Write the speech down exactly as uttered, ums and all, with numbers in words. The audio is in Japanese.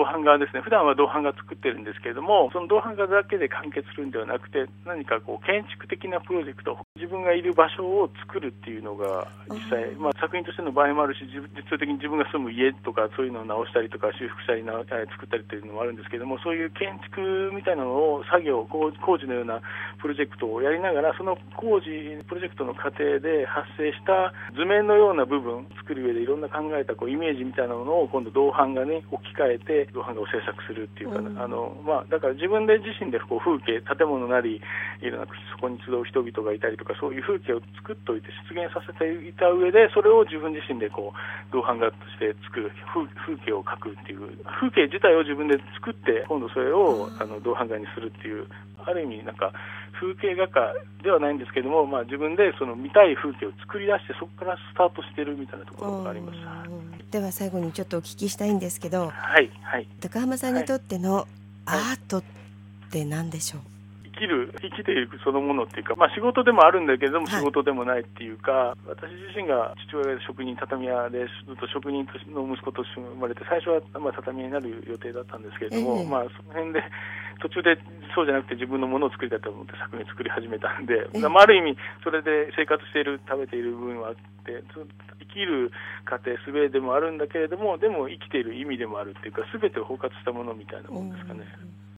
版画ですね。普段は銅版画作ってるんですけれども、その銅版画だけで完結するんではなくて、何かこう建築的なプロジェクト、自分がいる場所を作るっていうのが実際、まあ、作品としての場合もあるし、実質的に自分が住む家とかそういうのを直したりとか修復したりな作ったりというのもあるんですけれども、そういう建築みたいなのを作業工事のようなプロジェクトをやりながら、その工事プロジェクトの過程で発生した図面のような部分、作る上でいろんな考えたこうイメージみたいなものを今度銅版画に置き換えて銅版画を制作するっていうか、うん、あのまあ、だから自分で自身でこう風景、建物なりいろんなそこに集う人々がいたりとか、そういう風景を作っておいて出現させていた上で、それを自分自身でこう銅版画として作る、風景を描くっていう、風景自体を自分で作って今度それをあの銅版画にするっていう、ある意味なんか風景画家ではないんですけども、まあ、自分でその見たい風景を作り出して、そこからスタートしてるみたいなところがあります。 では最後にちょっとお聞きしたいんですけど、 はいはい、 高浜さんにとってのアートって何でしょう？ 生きる、生きていくそのものっていうか、まあ、仕事でもあるんだけれども仕事でもないっていうか、はい、私自身が父親が職人、畳屋でずっと職人の息子として生まれて、最初はまあ畳屋になる予定だったんですけれども、えーまあ、その辺で途中でそうじゃなくて自分のものを作りたいと思って作品作り始めたんで、えーまあ、ある意味それで生活している、食べている部分はあって、生きる過程術でもあるんだけれども、でも生きている意味でもあるっていうか、全てを包括したものみたいなものですかね。